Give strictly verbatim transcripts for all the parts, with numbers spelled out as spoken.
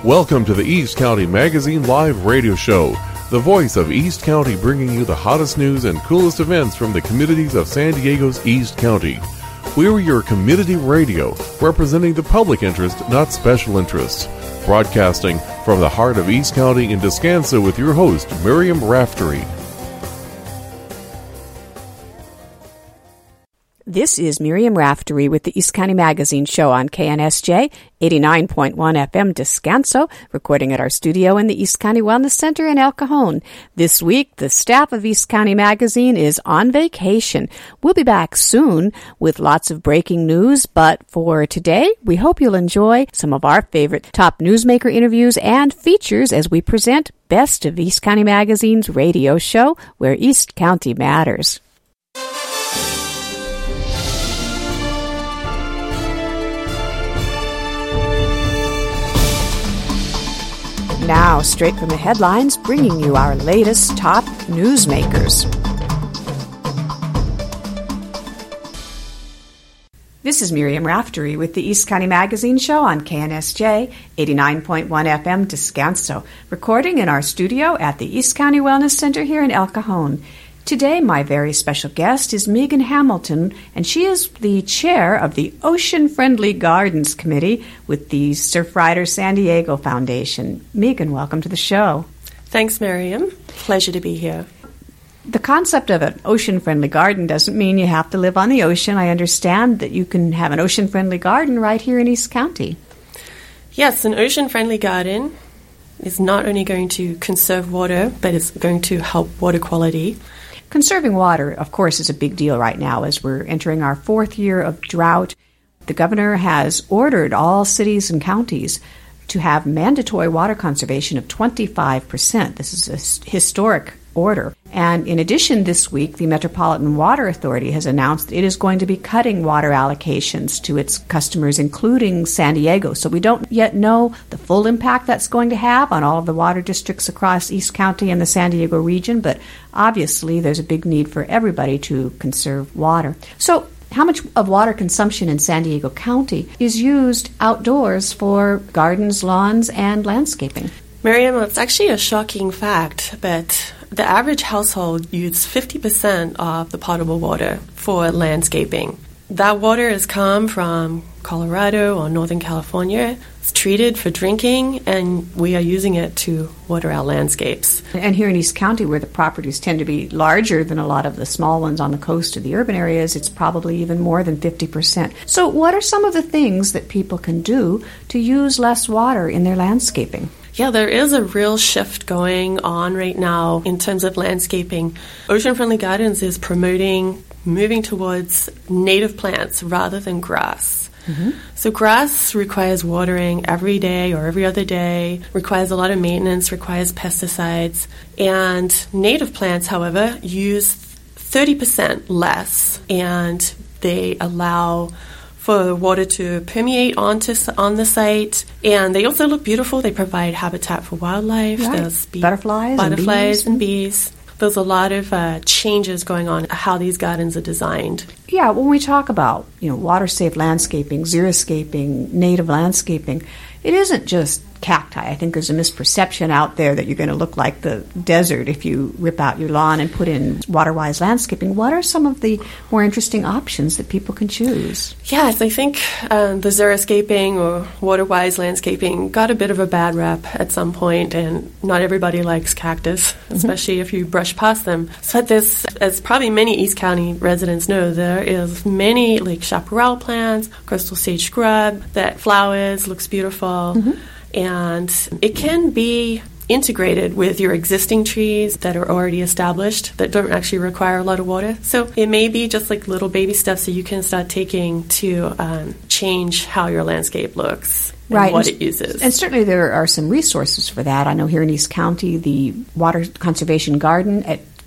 Welcome to the East County Magazine Live Radio Show, the voice of East County, bringing you the hottest news and coolest events from the communities of San Diego's East County. We're your community radio, representing the public interest, not special interests. Broadcasting from the heart of East County in Descanso with your host, Miriam Raftery. This is Miriam Raftery with the East County Magazine Show on K N S J, eighty-nine point one F M Descanso, recording at our studio in the East County Wellness Center in El Cajon. This week, the staff of East County Magazine is on vacation. We'll be back soon with lots of breaking news, but for today, we hope you'll enjoy some of our favorite top newsmaker interviews and features as we present Best of East County Magazine's radio show, where East County matters. Now, straight from the headlines, bringing you our latest top newsmakers. This is Miriam Raftery with the East County Magazine Show on K N S J, eighty-nine point one F M Descanso, recording in our studio at the East County Wellness Center here in El Cajon. Today, my very special guest is Megan Hamilton, and she is the chair of the Ocean Friendly Gardens Committee with the Surfrider San Diego Foundation. Megan, welcome to the show. Thanks, Miriam. Pleasure to be here. The concept of an ocean-friendly garden doesn't mean you have to live on the ocean. I understand that you can have an ocean-friendly garden right here in East County. Yes, an ocean-friendly garden is not only going to conserve water, but it's going to help water quality. Conserving water, of course, is a big deal right now as we're entering our fourth year of drought. The governor has ordered all cities and counties to have mandatory water conservation of twenty-five percent. This is a historic order. And in addition, this week, the Metropolitan Water Authority has announced it is going to be cutting water allocations to its customers, including San Diego. So we don't yet know the full impact that's going to have on all of the water districts across East County and the San Diego region, but obviously there's a big need for everybody to conserve water. So how much of water consumption in San Diego County is used outdoors for gardens, lawns, and landscaping? Miriam, it's actually a shocking fact, but the average household uses fifty percent of the potable water for landscaping. That water has come from Colorado or Northern California. It's treated for drinking, and we are using it to water our landscapes. And here in East County, where the properties tend to be larger than a lot of the small ones on the coast or the urban areas, it's probably even more than fifty percent. So what are some of the things that people can do to use less water in their landscaping? Yeah, there is a real shift going on right now in terms of landscaping. Ocean Friendly Gardens is promoting moving towards native plants rather than grass. Mm-hmm. So grass requires watering every day or every other day, requires a lot of maintenance, requires pesticides. And native plants, however, use thirty percent less, and they allow for the water to permeate onto on the site, and they also look beautiful. They provide habitat for wildlife. Right. There's bee- butterflies, butterflies and bees. and bees. There's a lot of uh, changes going on how these gardens are designed. Yeah, when we talk about you know water-safe landscaping, xeriscaping, native landscaping, it isn't just cacti. I think there's a misperception out there that you're going to look like the desert if you rip out your lawn and put in water-wise landscaping. What are some of the more interesting options that people can choose? Yes, I think um, the xeriscaping or water-wise landscaping got a bit of a bad rep at some point, and not everybody likes cactus, especially mm-hmm. if you brush past them. So this, as probably many East County residents know, there is many like chaparral plants, coastal sage scrub that flowers, looks beautiful. Mm-hmm. And it can be integrated with your existing trees that are already established that don't actually require a lot of water. So it may be just like little baby steps that you can start taking to um, change how your landscape looks. And right. what and, it uses. And certainly there are some resources for that. I know here in East County, the Water Conservation Garden at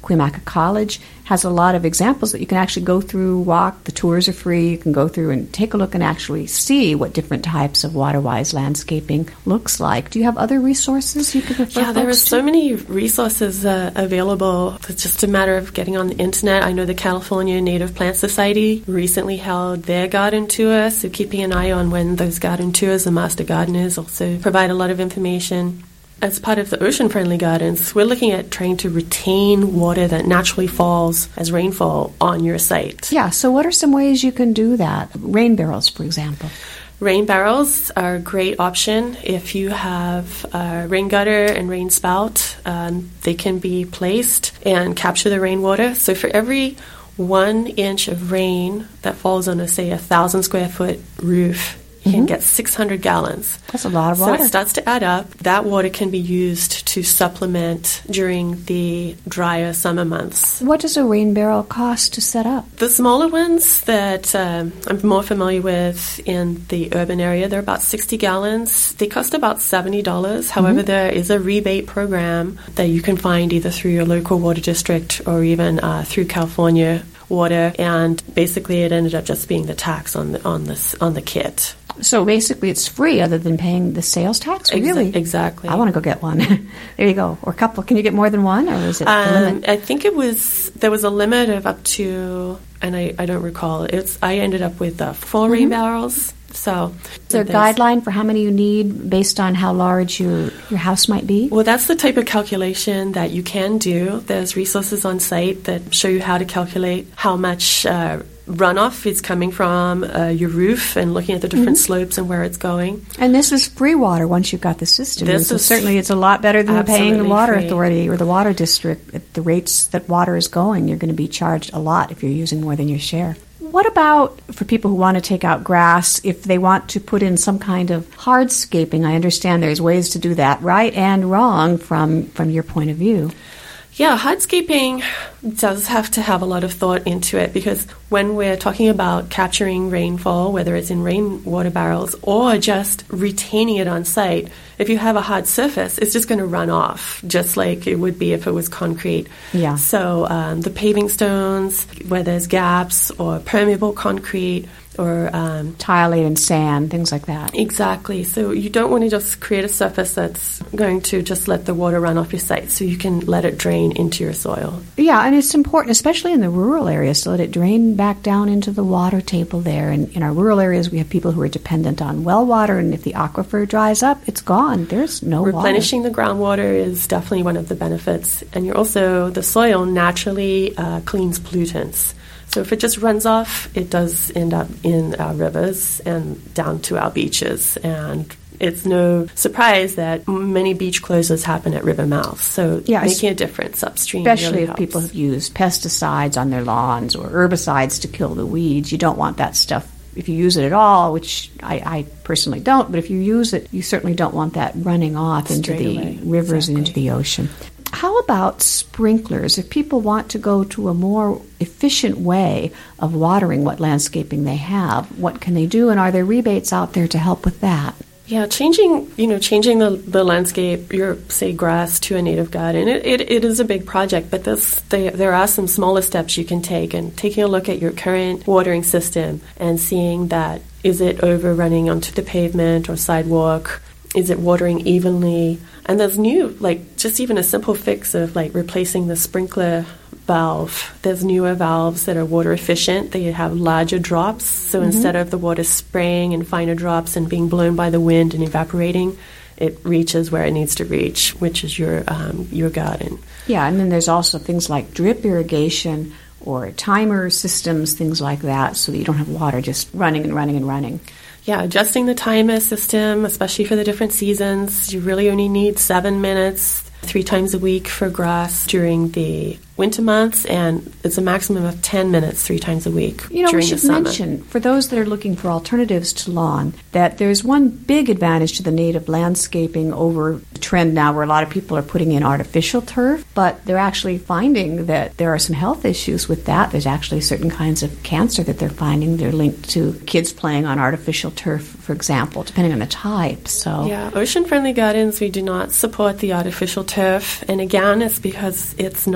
Cuyamaca College has a lot of examples that you can actually go through, walk. The tours are free. You can go through and take a look and actually see what different types of water-wise landscaping looks like. Do you have other resources you could refer Yeah, there are folks to? so many resources uh, available. It's just a matter of getting on the internet. I know the California Native Plant Society recently held their garden tour, so keeping an eye on when those garden tours, the master gardeners also provide a lot of information. As part of the ocean-friendly gardens, we're looking at trying to retain water that naturally falls as rainfall on your site. Yeah, so what are some ways you can do that? Rain barrels, for example. Rain barrels are a great option. If you have a rain gutter and rain spout, um, they can be placed and capture the rainwater. So for every one inch of rain that falls on a, say, a thousand square foot roof, you can get six hundred gallons. That's a lot of so water. So it starts to add up. That water can be used to supplement during the drier summer months. What does a rain barrel cost to set up? The smaller ones that um, I'm more familiar with in the urban area, they're about sixty gallons. They cost about seventy dollars. However, mm-hmm. there is a rebate program that you can find either through your local water district or even uh, through California Water, and basically it ended up just being the tax on the on this on the kit. So basically it's free other than paying the sales tax? Exa- really? Exactly. I want to go get one. There you go. Or a couple. Can you get more than one, or is it um, a limit? I think it was, there was a limit of up to, and I, I don't recall, It's I ended up with uh, four mm-hmm. rain barrels. So, is there a guideline for how many you need based on how large your, your house might be? Well, that's the type of calculation that you can do. There's resources on site that show you how to calculate how much uh, runoff is coming from uh, your roof and looking at the different mm-hmm. slopes and where it's going. And this is free water once you've got the system. This so is certainly it's a lot better than paying the water free. authority or the water district. At the rates that water is going, you're going to be charged a lot if you're using more than your share. What about for people who want to take out grass, if they want to put in some kind of hardscaping? I understand there's ways to do that, right and wrong, from, from your point of view. Yeah, hardscaping does have to have a lot of thought into it, because when we're talking about capturing rainfall, whether it's in rainwater barrels or just retaining it on site, if you have a hard surface, it's just going to run off, just like it would be if it was concrete. Yeah. So um, the paving stones, where there's gaps, or permeable concrete, or um, tile laid in sand, things like that. Exactly. So you don't want to just create a surface that's going to just let the water run off your site, so you can let it drain into your soil. Yeah, and it's important, especially in the rural areas, to let it drain back down into the water table there. And in our rural areas, we have people who are dependent on well water, and if the aquifer dries up, it's gone. There's no water. Replenishing the groundwater is definitely one of the benefits. And you're also, the soil naturally uh, cleans pollutants. So if it just runs off, it does end up in our rivers and down to our beaches. And it's no surprise that many beach closures happen at river mouths. So yeah, making a difference upstream especially really if helps. People have used pesticides on their lawns or herbicides to kill the weeds. You don't want that stuff. If you use it at all, which I, I personally don't, but if you use it, you certainly don't want that running off into Straight the away. rivers Exactly. and into the ocean. How about sprinklers? If people want to go to a more efficient way of watering what landscaping they have, what can they do, and are there rebates out there to help with that? Yeah, changing, you know, changing the, the landscape, your, say, grass to a native garden, it, it, it is a big project, but this, they, there are some smaller steps you can take, and taking a look at your current watering system and seeing that, is it overrunning onto the pavement or sidewalk? Is it watering evenly? And there's new, like, just even a simple fix of, like, replacing the sprinkler valve. There's newer valves that are water efficient. They have larger drops. So mm-hmm. instead of the water spraying in finer drops and being blown by the wind and evaporating, it reaches where it needs to reach, which is your um, your garden. Yeah, and then there's also things like drip irrigation or timer systems, things like that, so that you don't have water just running and running and running. Yeah, adjusting the timer system, especially for the different seasons. You really only need seven minutes three times a week for grass during the winter months, and it's a maximum of ten minutes three times a week you know, during we should the summer. mention, for those that are looking for alternatives to lawn, that there's one big advantage to the native landscaping over the trend now where a lot of people are putting in artificial turf, but they're actually finding that there are some health issues with that. There's actually certain kinds of cancer that they're finding. They're linked to kids playing on artificial turf, for example, depending on the type. So yeah, ocean-friendly gardens, we do not support the artificial turf, and again, it's because it's not allowed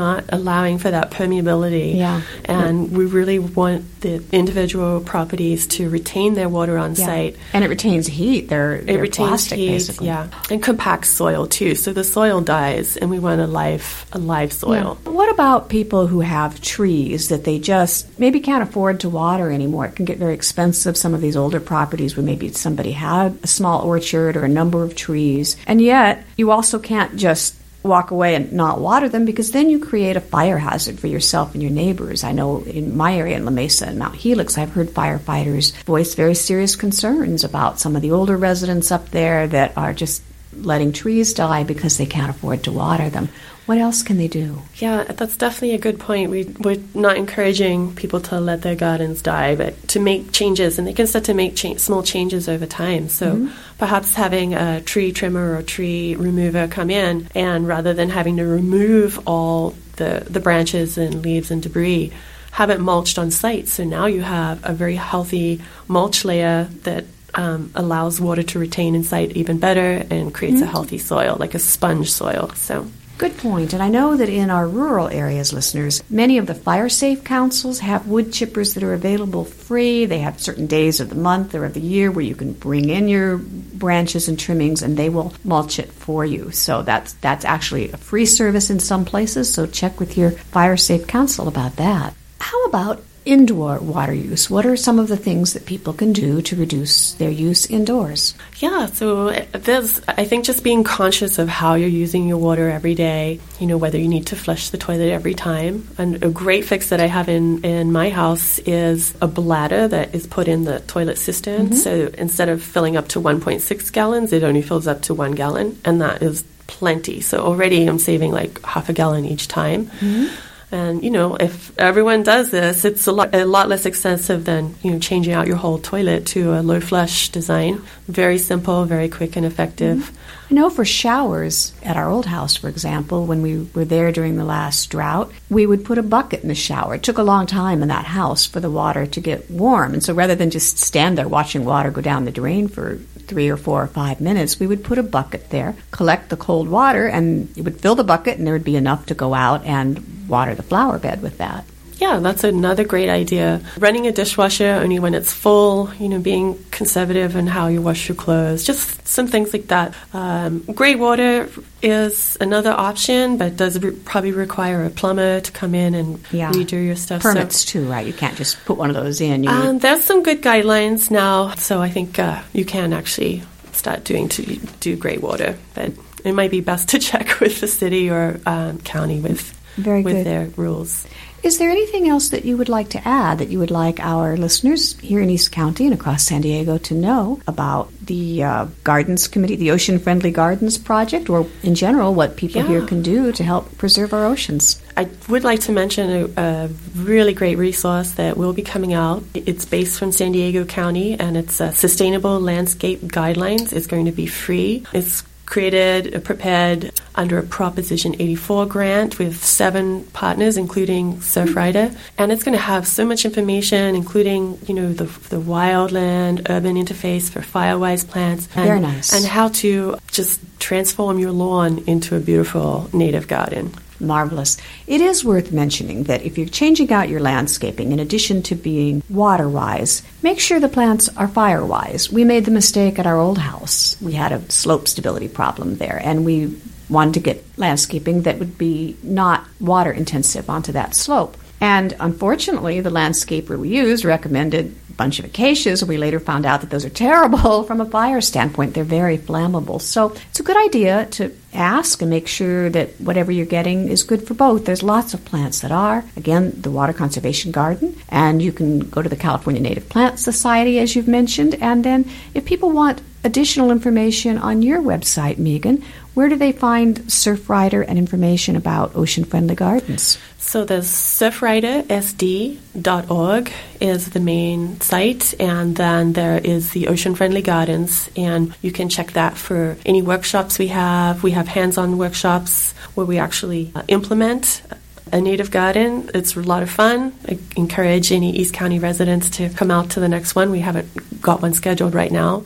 allowing for that permeability. Yeah. And we really want the individual properties to retain their water on Yeah. site. And it retains heat. They're, It they're retains plastic, heat, basically. yeah, and compacts soil too. So the soil dies, and we want a live, a live soil. Yeah. What about people who have trees that they just maybe can't afford to water anymore? It can get very expensive. Some of these older properties where maybe somebody had a small orchard or a number of trees, and yet you also can't just walk away and not water them, because then you create a fire hazard for yourself and your neighbors. I know in my area in La Mesa and Mount Helix, I've heard firefighters voice very serious concerns about some of the older residents up there that are just letting trees die because they can't afford to water them. What else can they do? Yeah, that's definitely a good point. We, we're not encouraging people to let their gardens die, but to make changes, and they can start to make cha- small changes over time. So mm-hmm. perhaps having a tree trimmer or tree remover come in, and rather than having to remove all the, the branches and leaves and debris, have it mulched on site. So now you have a very healthy mulch layer that Um, allows water to retain in site even better and creates mm-hmm. a healthy soil, like a sponge soil. So, good point. And I know that in our rural areas, listeners, many of the fire safe councils have wood chippers that are available free. They have certain days of the month or of the year where you can bring in your branches and trimmings, and they will mulch it for you. So that's that's actually a free service in some places. So check with your fire safe council about that. How about indoor water use? What are some of the things that people can do to reduce their use indoors? Yeah, so there's, I think, just being conscious of how you're using your water every day, you know, whether you need to flush the toilet every time. And a great fix that I have in, in my house is a bladder that is put in the toilet cistern. Mm-hmm. So instead of filling up to one point six gallons, it only fills up to one gallon, and that is plenty. So already I'm saving like half a gallon each time. Mm-hmm. And, you know, if everyone does this, it's a lot, a lot less expensive than, you know, changing out your whole toilet to a low flush design. Very simple, very quick and effective. Mm-hmm. I know for showers at our old house, for example, when we were there during the last drought, we would put a bucket in the shower. It took a long time in that house for the water to get warm. And so rather than just stand there watching water go down the drain for three or four or five minutes, we would put a bucket there, collect the cold water, and it would fill the bucket, and there would be enough to go out and water the flower bed with that. Yeah, that's another great idea. Running a dishwasher only when it's full, you know, being conservative in how you wash your clothes, just some things like that. Um, gray water is another option, but does re- probably require a plumber to come in and yeah. redo your stuff. Permits so, too, right? You can't just put one of those in. You um, there's some good guidelines now, so I think uh, you can actually start doing to do gray water, but it might be best to check with the city or um, county with Very with good. their rules. Is there anything else that you would like to add that you would like our listeners here in East County and across San Diego to know about the uh, Gardens Committee, the Ocean Friendly Gardens Project, or in general what people yeah. here can do to help preserve our oceans? I would like to mention a, a really great resource that will be coming out. It's based from San Diego County, and it's uh, Sustainable Landscape Guidelines. It's going to be free. It's created, prepared under a Proposition eighty-four grant with seven partners, including Surfrider. And it's going to have so much information, including, you know, the the wildland, urban interface for firewise plants. And, Very nice. And how to just transform your lawn into a beautiful native garden. Marvelous. It is worth mentioning that if you're changing out your landscaping, in addition to being water-wise, make sure the plants are fire-wise. We made the mistake at our old house. We had a slope stability problem there, and we wanted to get landscaping that would be not water-intensive onto that slope. And unfortunately, the landscaper we used recommended a bunch of acacias. We later found out that those are terrible from a fire standpoint. They're very flammable. So it's a good idea to ask and make sure that whatever you're getting is good for both. There's lots of plants that are. Again, the Water Conservation Garden. And you can go to the California Native Plant Society, as you've mentioned. And then if people want additional information on your website, Megan, where do they find Surfrider and information about ocean-friendly gardens? So the surfrider s d dot org is the main site, and then there is the Ocean Friendly Gardens, and you can check that for any workshops we have. We have hands-on workshops where we actually uh, implement a native garden. It's a lot of fun. I encourage any East County residents to come out to the next one. We haven't got one scheduled right now.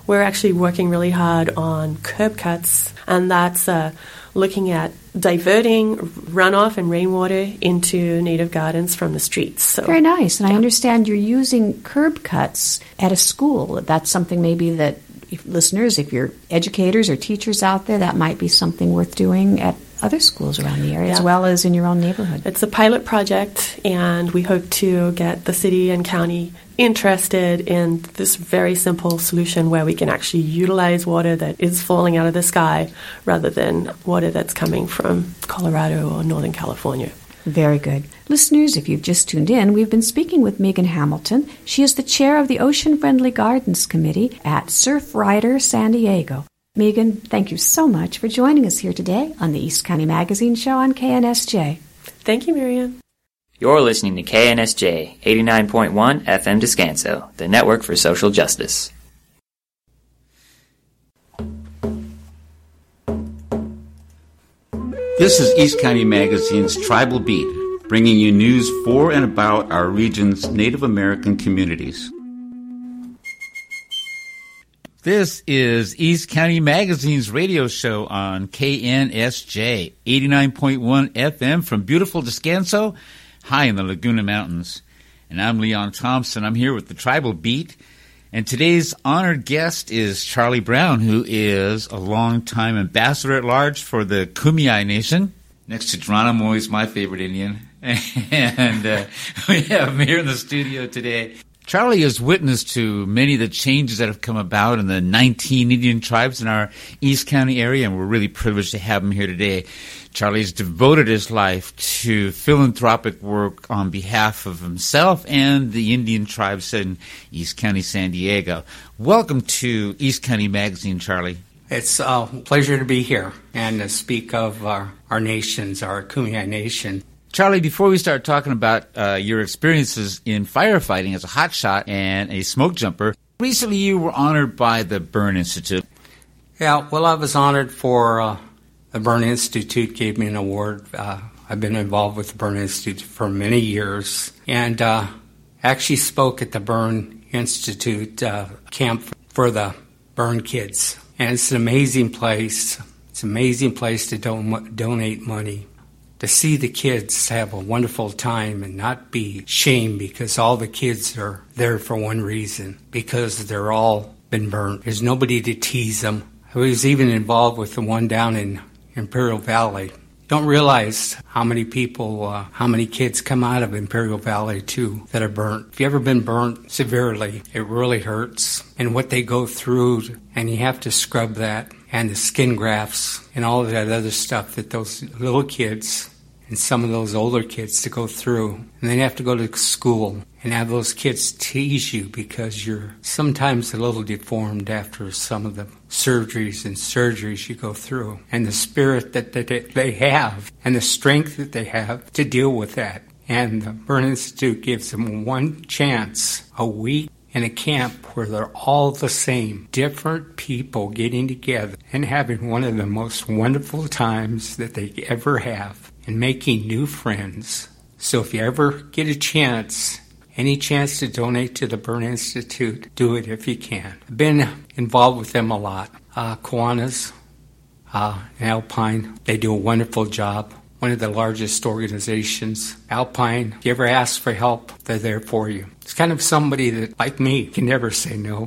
we're actually working really hard on curb cuts, and that's uh, looking at diverting runoff and rainwater into native gardens from the streets. So, very nice. And yeah. I understand you're using curb cuts at a school. That's something maybe that if listeners, if you're educators or teachers out there, that might be something worth doing at other schools around the area, yeah. as well as in your own neighborhood. It's a pilot project, and we hope to get the city and county interested in this very simple solution where we can actually utilize water that is falling out of the sky rather than water that's coming from Colorado or Northern California. Very good. Listeners, if you've just tuned in, we've been speaking with Megan Hamilton. She is the chair of the Ocean Friendly Gardens Committee at Surf Rider San Diego. Megan, thank you so much for joining us here today on the East County Magazine Show on K N S J. Thank you, Miriam. You're listening to K N S J, eighty-nine point one F M Descanso, the network for social justice. This is East County Magazine's Tribal Beat, bringing you news for and about our region's Native American communities. This is East County Magazine's radio show on K N S J, eighty-nine point one F M from beautiful Descanso, high in the Laguna Mountains. And I'm Leon Thompson. I'm here with the Tribal Beat. And today's honored guest is Charlie Brown, who is a longtime ambassador at large for the Kumeyaay Nation. Next to Geronimo, he's my favorite Indian. And uh, we have him here in the studio today. Charlie has witnessed to many of the changes that have come about in the nineteen Indian tribes in our East County area, and we're really privileged to have him here today. Charlie's devoted his life to philanthropic work on behalf of himself and the Indian tribes in East County, San Diego. Welcome to East County Magazine, Charlie. It's a pleasure to be here and to speak of our, our nations, our Kumeyaay Nation. Charlie, before we start talking about uh, your experiences in firefighting as a hotshot and a smoke jumper, recently you were honored by the Burn Institute. Yeah, well, I was honored for uh, the Burn Institute gave me an award. Uh, I've been involved with the Burn Institute for many years, and uh, actually spoke at the Burn Institute uh, camp for the burn kids. And it's an amazing place. It's an amazing place to don- donate money. To see the kids have a wonderful time and not be shamed because all the kids are there for one reason, because they're all been burnt. There's nobody to tease them. I was even involved with the one down in Imperial Valley. Don't realize how many people, uh, how many kids come out of Imperial Valley, too, that are burnt. If you've ever been burnt severely, it really hurts. And what they go through, and you have to scrub that, and the skin grafts, and all of that other stuff that those little kids and some of those older kids to go through. And then you have to go to school and have those kids tease you because you're sometimes a little deformed after some of the surgeries and surgeries you go through. And the spirit that they have and the strength that they have to deal with that. And the Burn Institute gives them one chance a week in a camp where they're all the same, different people getting together and having one of the most wonderful times that they ever have and making new friends. So if you ever get a chance, any chance to donate to the Burn Institute, do it if you can. I've been involved with them a lot. Uh, Kiwanis uh, and Alpine, they do a wonderful job. One of the largest organizations. Alpine, if you ever ask for help, they're there for you. It's kind of somebody that, like me, can never say no.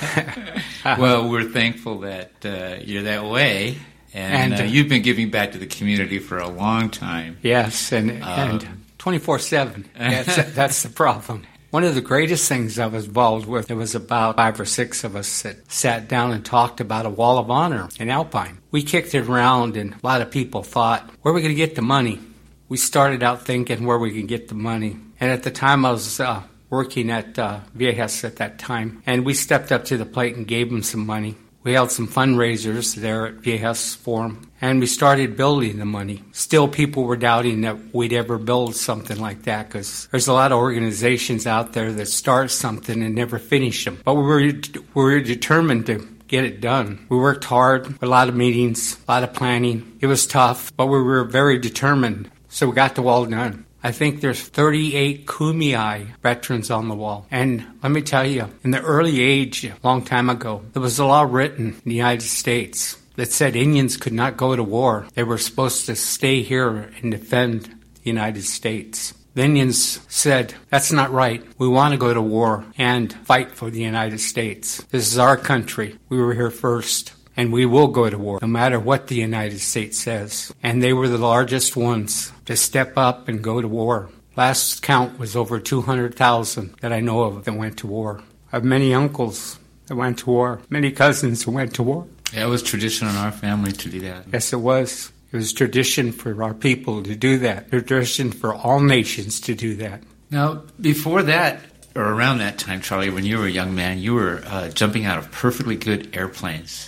Well, we're thankful that uh, you're that way. And, and uh, you've been giving back to the community for a long time. Yes, and, um, and twenty-four seven. That's, that's the problem. One of the greatest things I was involved with, there was about five or six of us that sat down and talked about a wall of honor in Alpine. We kicked it around, and a lot of people thought, where are we going to get the money? We started out thinking where we could get the money. And at the time, I was uh, working at uh, Viejas at that time, and we stepped up to the plate and gave them some money. We held some fundraisers there at Viejas Forum, and we started building the money. Still, people were doubting that we'd ever build something like that because there's a lot of organizations out there that start something and never finish them. But we were, we were determined to get it done. We worked hard, a lot of meetings, a lot of planning. It was tough, but we were very determined, so we got the wall done. I think there's thirty-eight Kumeyaay veterans on the wall. And let me tell you, in the early age, a long time ago, there was a law written in the United States that said Indians could not go to war. They were supposed to stay here and defend the United States. The Indians said, that's not right. We want to go to war and fight for the United States. This is our country. We were here first. And we will go to war, no matter what the United States says. And they were the largest ones to step up and go to war. Last count was over two hundred thousand that I know of that went to war. I have many uncles that went to war, many cousins who went to war. Yeah, it was tradition in our family to do that. Yes, it was. It was tradition for our people to do that. Tradition for all nations to do that. Now, before that, or around that time, Charlie, when you were a young man, you were uh, jumping out of perfectly good airplanes.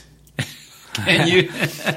And you,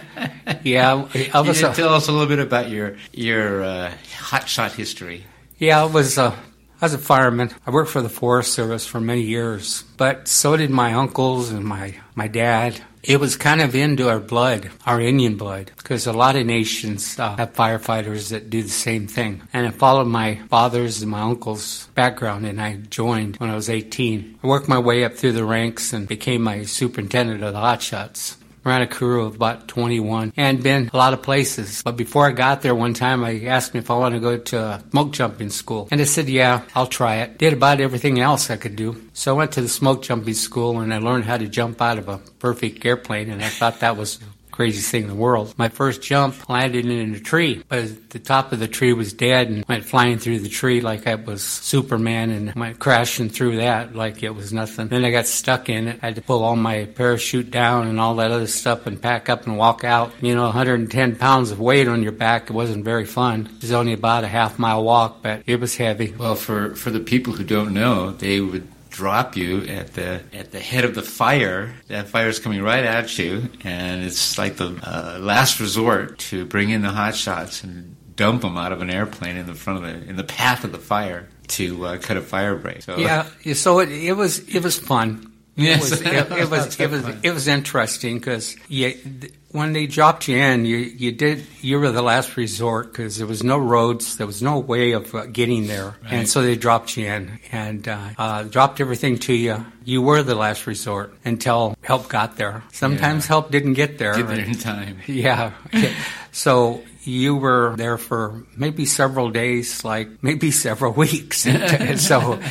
yeah, I was. You A, tell us a little bit about your your uh, hotshot history. Yeah, I was. Uh, I was a fireman. I worked for the Forest Service for many years, but so did my uncles and my my dad. It was kind of into our blood, our Indian blood, because a lot of nations uh, have firefighters that do the same thing. And I followed my father's and my uncle's background, and I joined when I was eighteen. I worked my way up through the ranks and became my superintendent of the hotshots. Ran a crew of about twenty-one and been a lot of places. But before I got there, one time I asked me if I wanted to go to smoke jumping school. And I said, yeah, I'll try it. Did about everything else I could do. So I went to the smoke jumping school and I learned how to jump out of a perfect airplane, and I thought that was craziest thing in the world. My first jump landed in a tree, but the top of the tree was dead and went flying through the tree like I was Superman and went crashing through that like it was nothing. Then I got stuck in it. I had to pull all my parachute down and all that other stuff and pack up and walk out. You know, one hundred ten pounds of weight on your back. It wasn't very fun. It was only about a half mile walk, but it was heavy. Well, for, for the people who don't know, they would drop you at the at the head of the fire. That fire is coming right at you, and it's like the uh, last resort to bring in the hot shots and dump them out of an airplane in the front of the in the path of the fire to uh, cut a fire break. So, yeah, so it, it was it was fun. Yes. It was it, it was it was it was interesting because you, when they dropped you in, you you did you were the last resort because there was no roads, there was no way of uh, getting there, right. And so they dropped you in and uh, uh, dropped everything to you. You were the last resort until help got there. Sometimes yeah. help didn't get there. Get there in time. Yeah. So you were there for maybe several days, like maybe several weeks. And so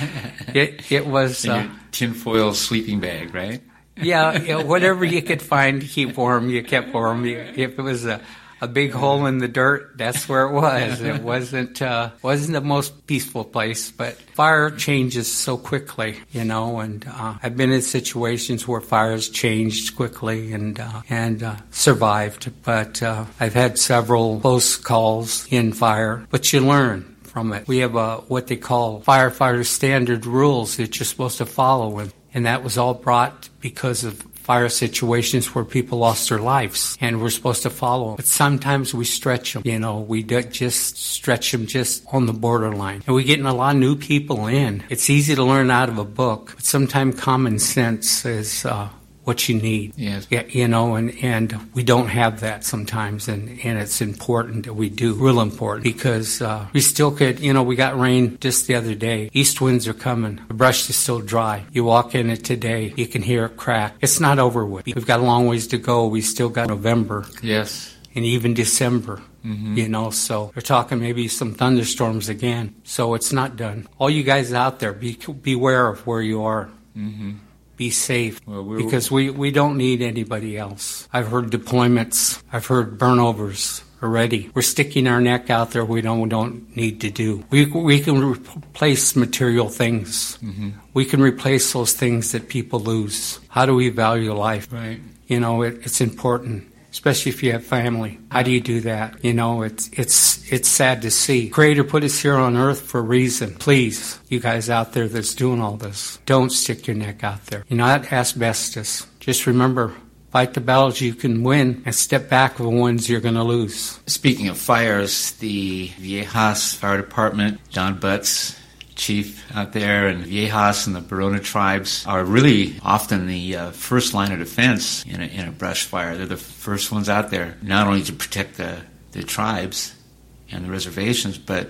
it it was in your uh, tinfoil sleeping bag, right? Yeah, yeah, whatever you could find to keep warm, you kept warm. If it was a, a big hole in the dirt, that's where it was. It wasn't uh, wasn't the most peaceful place, but fire changes so quickly, you know. And uh, I've been in situations where fires changed quickly and uh, and uh, survived. But uh, I've had several close calls in fire, but you learn from it. We have uh, what they call firefighter standard rules that you're supposed to follow, and, and that was all brought because of fire situations where people lost their lives, and we're supposed to follow them. But sometimes we stretch them, you know, we do just stretch them just on the borderline. And we're getting a lot of new people in. It's easy to learn out of a book, but sometimes common sense is uh, what you need. Yes. Yeah, you know, and, and we don't have that sometimes, and, and it's important that we do, real important, because uh, we still could, you know, we got rain just the other day. East winds are coming. The brush is still dry. You walk in it today, you can hear it crack. It's not over with. We've got a long ways to go. We still got November. Yes. And even December. Mm-hmm. You know, so we're talking maybe some thunderstorms again. So it's not done. All you guys out there, be beware of where you are. Mm-hmm. Be safe, well, because we, we don't need anybody else. I've heard deployments. I've heard burnovers already. We're sticking our neck out there we don't don't need to do. We we can replace material things. Mm-hmm. We can replace those things that people lose. How do we value life? Right. You know, it, it's important. Especially if you have family. How do you do that? You know, it's it's it's sad to see. Creator put us here on earth for a reason. Please, you guys out there that's doing all this, don't stick your neck out there. You're not asbestos. Just remember, fight the battles you can win and step back from the ones you're going to lose. Speaking of fires, the Viejas Fire Department, John Butts, chief out there, and Viejas and the Barona tribes are really often the uh, first line of defense in a, in a brush fire. They're the first ones out there, not only to protect the, the tribes and the reservations, but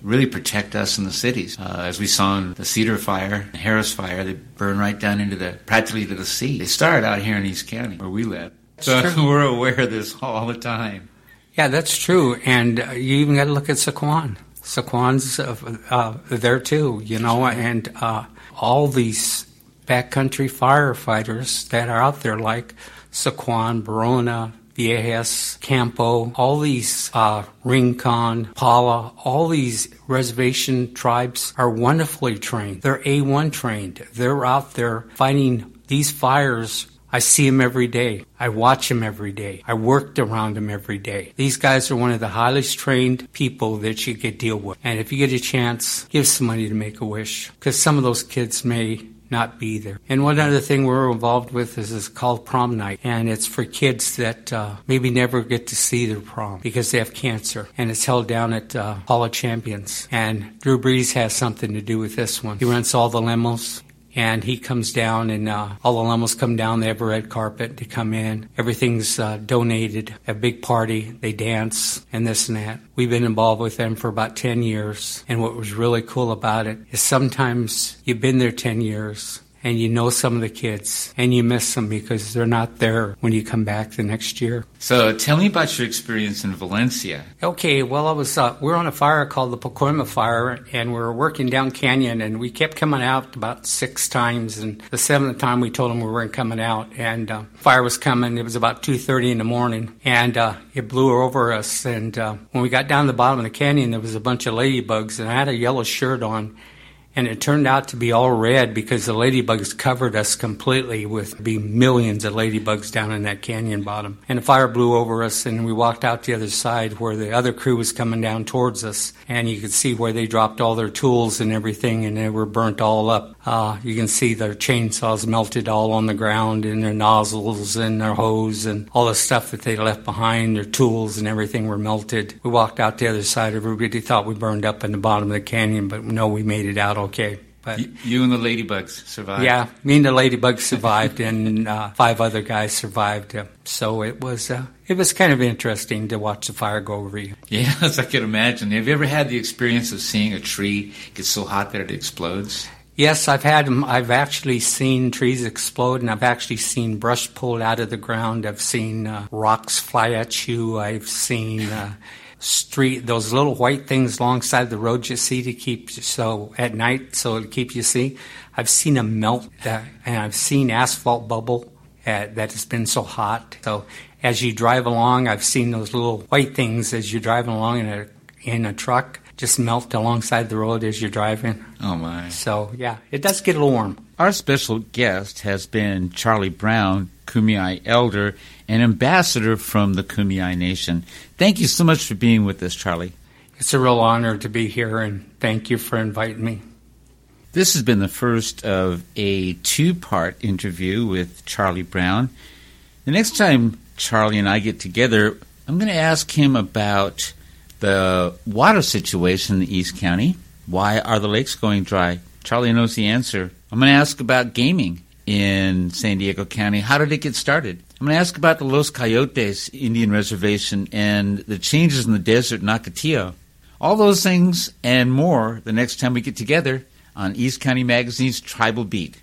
really protect us in the cities. Uh, as we saw in the Cedar Fire, the Harris Fire, they burn right down into the, practically to the sea. They started out here in East County, where we live. So we're aware of this all the time. Yeah, that's true. And uh, you even got to look at Sycuan. Sycuan's uh, uh, there too, you know, and uh, all these backcountry firefighters that are out there like Sycuan, Barona, Viejas, Campo, all these uh, Rincon, Pala, all these reservation tribes are wonderfully trained. They're A one trained. They're out there fighting these fires. I see them every day. I watch them every day. I worked around them every day. These guys are one of the highest trained people that you could deal with. And if you get a chance, give some money to Make-A-Wish, because some of those kids may not be there. And one other thing we're involved with is, is called Prom Night. And it's for kids that uh, maybe never get to see their prom because they have cancer. And it's held down at uh, Hall of Champions. And Drew Brees has something to do with this one. He rents all the limos. And he comes down, and uh, all the limos come down. They have a red carpet. They come in. Everything's uh, donated. A big party. They dance and this and that. We've been involved with them for about ten years. And what was really cool about it is sometimes you've been there ten years, and you know some of the kids, and you miss them because they're not there when you come back the next year. So tell me about your experience in Valencia. Okay, well, I was uh, we were on a fire called the Pacoima Fire, and we were working down Canyon, and we kept coming out about six times, and the seventh time we told them we weren't coming out, and uh, fire was coming. It was about two thirty in the morning, and uh, it blew over us, and uh, when we got down to the bottom of the canyon, there was a bunch of ladybugs, and I had a yellow shirt on. And it turned out to be all red because the ladybugs covered us completely with be millions of ladybugs down in that canyon bottom. And the fire blew over us, and we walked out the other side where the other crew was coming down towards us. And you could see where they dropped all their tools and everything, and they were burnt all up. Uh, you can see their chainsaws melted all on the ground, and their nozzles and their hose and all the stuff that they left behind, their tools and everything were melted. We walked out the other side. Everybody thought we burned up in the bottom of the canyon, but no, we made it out okay. But you, you and the ladybugs survived. Yeah, me and the ladybugs survived, and uh, five other guys survived. Uh, so it was uh, it was kind of interesting to watch the fire go over you. Yes, I can imagine. Have you ever had the experience of seeing a tree get so hot that it explodes? Yes, I've had them. I've actually seen trees explode, and I've actually seen brush pulled out of the ground. I've seen uh, rocks fly at you. I've seen uh, street those little white things alongside the road you see to keep so at night so to keep you see. I've seen them melt, uh, and I've seen asphalt bubble uh, that has been so hot. So as you drive along, I've seen those little white things as you're driving along in a in a truck. Just melt alongside the road as you're driving. Oh, my. So, yeah, it does get a little warm. Our special guest has been Charlie Brown, Kumeyaay elder and ambassador from the Kumeyaay Nation. Thank you so much for being with us, Charlie. It's a real honor to be here, and thank you for inviting me. This has been the first of a two-part interview with Charlie Brown. The next time Charlie and I get together, I'm going to ask him about the water situation in East County. Why are the lakes going dry? Charlie knows the answer. I'm going to ask about gaming in San Diego County. How did it get started? I'm going to ask about the Los Coyotes Indian Reservation and the changes in the desert in Ocotillo. All those things and more the next time we get together on East County Magazine's Tribal Beat.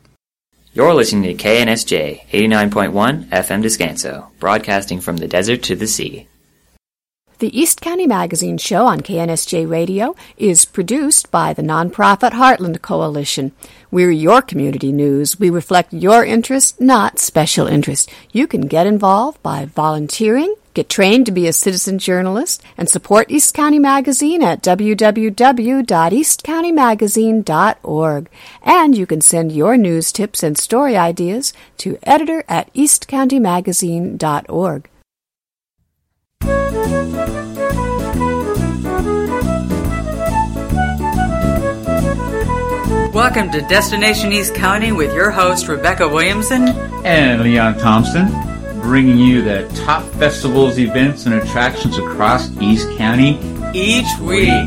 You're listening to K N S J eighty-nine point one F M Descanso, broadcasting from the desert to the sea. The East County Magazine show on K N S J Radio is produced by the nonprofit Heartland Coalition. We're your community news. We reflect your interest, not special interest. You can get involved by volunteering, get trained to be a citizen journalist, and support East County Magazine at w w w dot east county magazine dot org. And you can send your news tips and story ideas to editor at east county magazine dot org. Welcome to Destination East County with your host, Rebecca Williamson and Leon Thompson, bringing you the top festivals, events, and attractions across East County each week.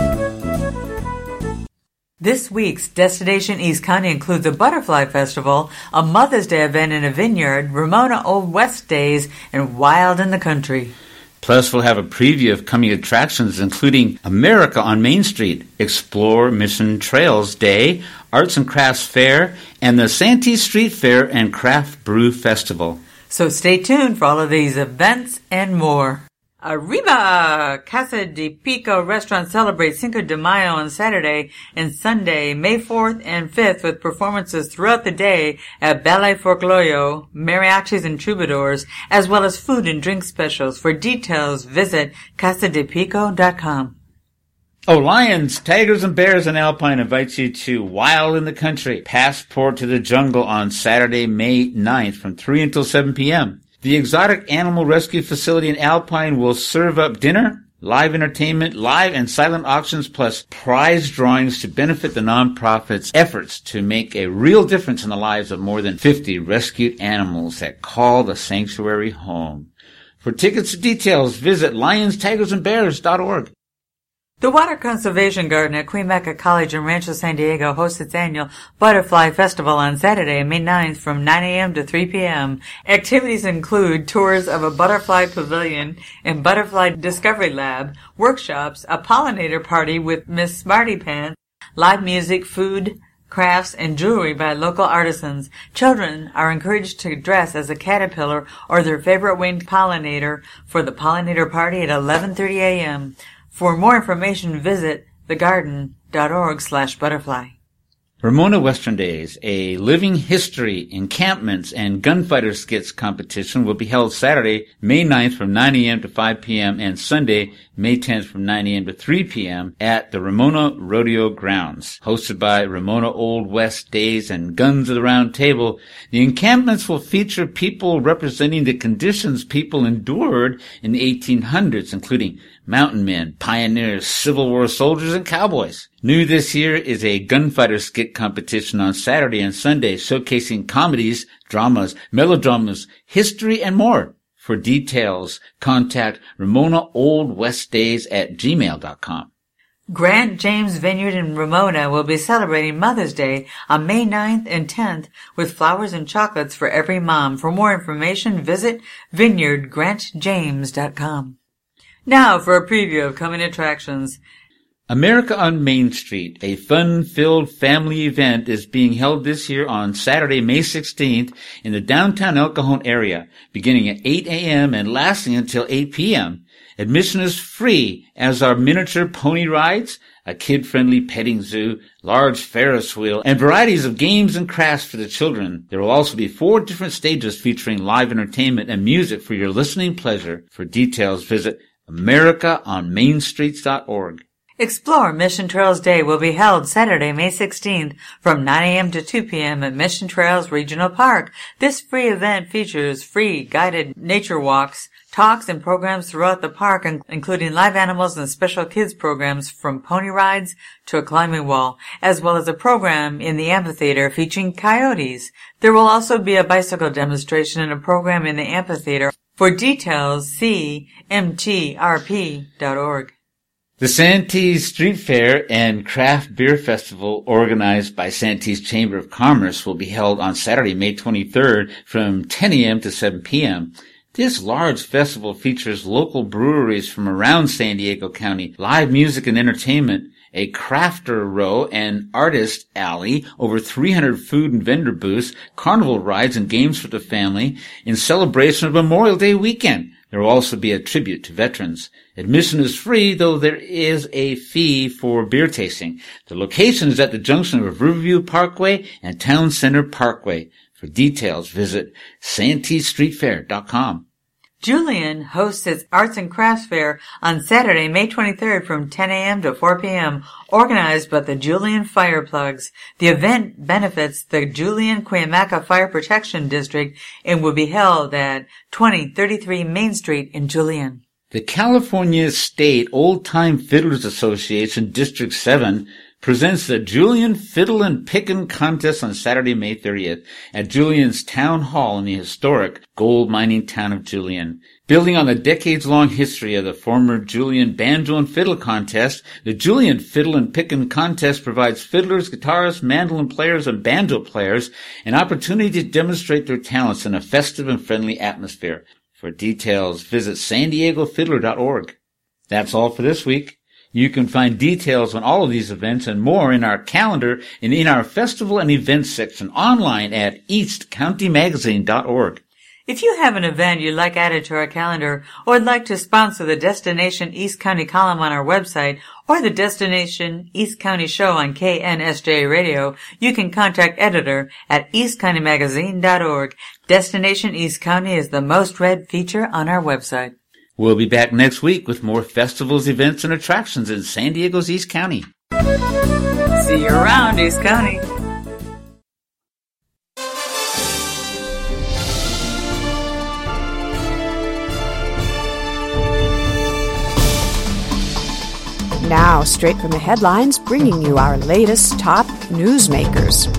This week's Destination East County includes a Butterfly Festival, a Mother's Day event in a vineyard, Ramona Old West Days, and Wild in the Country. Plus, we'll have a preview of coming attractions, including America on Main Street, Explore Mission Trails Day, Arts and Crafts Fair, and the Santee Street Fair and Craft Brew Festival. So stay tuned for all of these events and more. Arriba! Casa de Pico restaurant celebrates Cinco de Mayo on Saturday and Sunday, May fourth and fifth, with performances throughout the day at Ballet Folklore, mariachis and troubadours, as well as food and drink specials. For details, visit casa de pico dot com. Oh, Lions, Tigers, and Bears in Alpine invites you to Wild in the Country, Passport to the Jungle on Saturday, May ninth from three until seven p.m. The Exotic Animal Rescue Facility in Alpine will serve up dinner, live entertainment, live and silent auctions, plus prize drawings to benefit the nonprofit's efforts to make a real difference in the lives of more than fifty rescued animals that call the sanctuary home. For tickets and details, visit lions tigers and bears dot org. The Water Conservation Garden at Queen Mecca College in Rancho San Diego hosts its annual Butterfly Festival on Saturday, May ninth from nine a.m. to three p.m. Activities include tours of a butterfly pavilion and butterfly discovery lab, workshops, a pollinator party with Miss Smarty Pants, live music, food, crafts, and jewelry by local artisans. Children are encouraged to dress as a caterpillar or their favorite winged pollinator for the pollinator party at eleven thirty a.m. For more information, visit thegarden.org slash butterfly. Ramona Western Days, a living history, encampments, and gunfighter skits competition will be held Saturday, May ninth from nine a.m. to five p.m. and Sunday, May tenth from nine a.m. to three p.m. at the Ramona Rodeo Grounds. Hosted by Ramona Old West Days and Guns of the Round Table, the encampments will feature people representing the conditions people endured in the eighteen hundreds, including mountain men, pioneers, Civil War soldiers, and cowboys. New this year is a gunfighter skit competition on Saturday and Sunday showcasing comedies, dramas, melodramas, history, and more. For details, contact Ramona Old West Days at gmail dot com. Grant James Vineyard in Ramona will be celebrating Mother's Day on May ninth and tenth with flowers and chocolates for every mom. For more information, visit vineyard grant james dot com. Now for a preview of coming attractions. America on Main Street, a fun-filled family event, is being held this year on Saturday, May sixteenth in the downtown El Cajon area, beginning at eight a.m. and lasting until eight p.m. Admission is free, as are miniature pony rides, a kid-friendly petting zoo, large Ferris wheel, and varieties of games and crafts for the children. There will also be four different stages featuring live entertainment and music for your listening pleasure. For details, visit america on main streets dot org. Explore Mission Trails Day will be held Saturday, May sixteenth from nine a.m. to two p.m. at Mission Trails Regional Park. This free event features free guided nature walks, talks, and programs throughout the park, including live animals and special kids programs from pony rides to a climbing wall, as well as a program in the amphitheater featuring coyotes. There will also be a bicycle demonstration and a program in the amphitheater. For details, see m t r p dot org. The Santee Street Fair and Craft Beer Festival, organized by Santee's Chamber of Commerce, will be held on Saturday, May twenty-third from ten a.m. to seven p.m. This large festival features local breweries from around San Diego County, live music and entertainment, a crafter row and artist alley, over three hundred food and vendor booths, carnival rides and games for the family, in celebration of Memorial Day weekend. There will also be a tribute to veterans. Admission is free, though there is a fee for beer tasting. The location is at the junction of Riverview Parkway and Town Center Parkway. For details, visit santee street fair dot com. Julian hosts its Arts and Crafts Fair on Saturday, May twenty-third from ten a.m. to four p.m., organized by the Julian Fire Plugs. The event benefits the Julian Cuyamaca Fire Protection District and will be held at twenty thirty-three Main Street in Julian. The California State Old Time Fiddlers Association District seven presents the Julian Fiddle and Pickin' Contest on Saturday, May thirtieth at Julian's Town Hall in the historic gold mining town of Julian. Building on the decades-long history of the former Julian Banjo and Fiddle Contest, the Julian Fiddle and Pickin' Contest provides fiddlers, guitarists, mandolin players, and banjo players an opportunity to demonstrate their talents in a festive and friendly atmosphere. For details, visit san diego fiddler dot org. That's all for this week. You can find details on all of these events and more in our calendar and in our festival and events section online at east county magazine dot org. If you have an event you'd like added to our calendar or would like to sponsor the Destination East County column on our website or the Destination East County show on K N S J Radio, you can contact editor at east county magazine dot org. Destination East County is the most read feature on our website. We'll be back next week with more festivals, events, and attractions in San Diego's East County. See you around, East County. Now, straight from the headlines, bringing you our latest top newsmakers.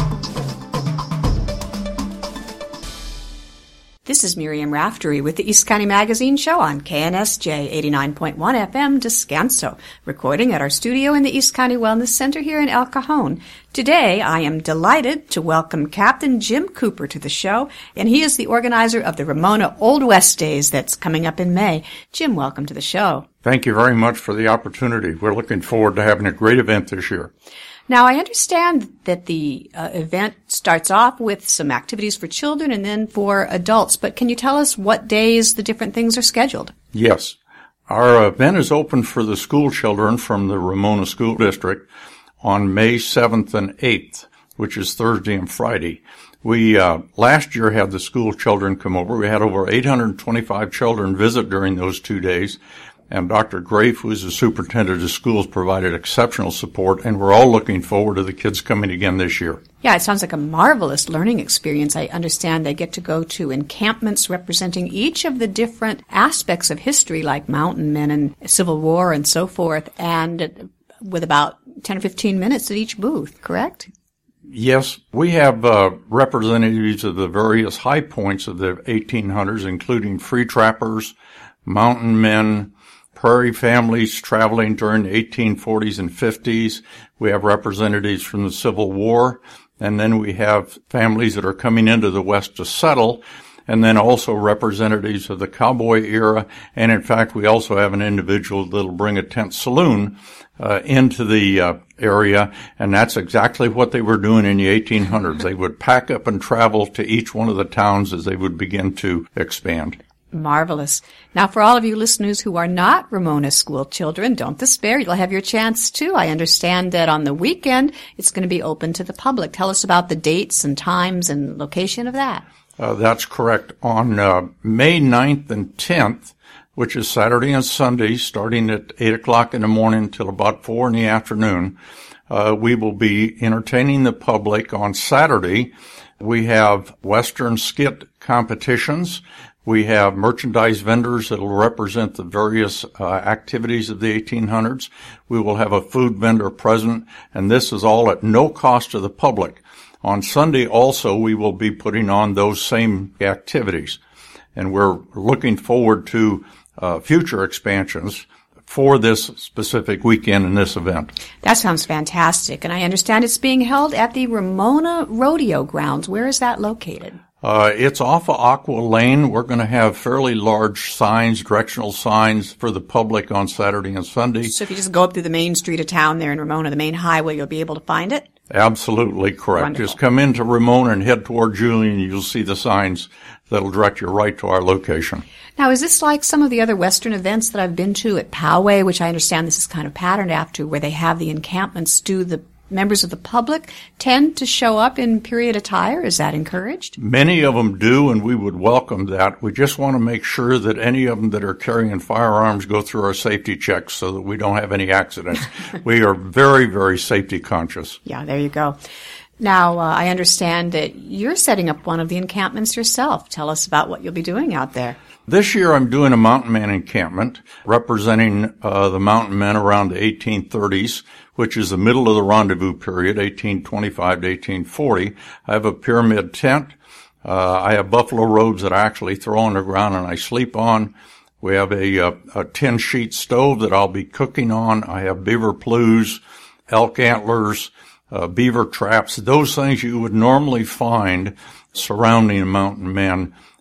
This is Miriam Raftery with the East County Magazine Show on K N S J eighty-nine point one F M Descanso, recording at our studio in the East County Wellness Center here in El Cajon. Today, I am delighted to welcome Captain Jim Cooper to the show, and he is the organizer of the Ramona Old West Days that's coming up in May. Jim, welcome to the show. Thank you very much for the opportunity. We're looking forward to having a great event this year. Now, I understand that the uh, event starts off with some activities for children and then for adults, but can you tell us what days the different things are scheduled? Yes. Our event is open for the school children from the Ramona School District on May seventh and eighth, which is Thursday and Friday. We uh, last year had the school children come over. We had over eight hundred twenty-five children visit during those two days. And Doctor Grafe, who is the superintendent of schools, provided exceptional support, and we're all looking forward to the kids coming again this year. Yeah, it sounds like a marvelous learning experience. I understand they get to go to encampments representing each of the different aspects of history, like mountain men and Civil War and so forth, and with about ten or fifteen minutes at each booth, correct? Yes, we have uh, representatives of the various high points of the eighteen hundreds, including free trappers, mountain men, prairie families traveling during the eighteen forties and fifties. We have representatives from the Civil War, and then we have families that are coming into the West to settle, and then also representatives of the cowboy era. And in fact, we also have an individual that'll bring a tent saloon uh, into the uh, area, and that's exactly what they were doing in the eighteen hundreds. They would pack up and travel to each one of the towns as they would begin to expand. Marvelous. Now, for all of you listeners who are not Ramona school children, don't despair. You'll have your chance, too. I understand that on the weekend, it's going to be open to the public. Tell us about the dates and times and location of that. Uh, that's correct. On uh, May ninth and tenth, which is Saturday and Sunday, starting at eight o'clock in the morning till about four in the afternoon, uh, we will be entertaining the public. On Saturday, we have Western skit competitions. We have merchandise vendors that will represent the various uh, activities of the eighteen hundreds. We will have a food vendor present, and this is all at no cost to the public. On Sunday also, we will be putting on those same activities, and we're looking forward to uh, future expansions for this specific weekend and this event. That sounds fantastic, and I understand it's being held at the Ramona Rodeo Grounds. Where is that located? Uh, it's off of Aqua Lane. We're going to have fairly large signs, directional signs for the public on Saturday and Sunday. So if you just go up through the main street of town there in Ramona, the main highway, you'll be able to find it? Absolutely correct. Wonderful. Just come into Ramona and head toward Julian. You'll see the signs that'll direct you right to our location. Now, is this like some of the other Western events that I've been to at Poway, which I understand this is kind of patterned after, where they have the encampments? Do the members of the public tend to show up in period attire? Is that encouraged? Many of them do, and we would welcome that. We just want to make sure that any of them that are carrying firearms go through our safety checks so that we don't have any accidents. We are very, very safety conscious. Yeah, there you go. Now, uh, I understand that you're setting up one of the encampments yourself. Tell us about what you'll be doing out there. This year I'm doing a mountain man encampment representing uh, the mountain men around the eighteen thirties, which is the middle of the rendezvous period, eighteen twenty-five to eighteen forty. I have a pyramid tent. Uh, I have buffalo robes that I actually throw on the ground and I sleep on. We have a, a, a tin sheet stove that I'll be cooking on. I have beaver plues, elk antlers, uh, beaver traps, those things you would normally find surrounding a mountain man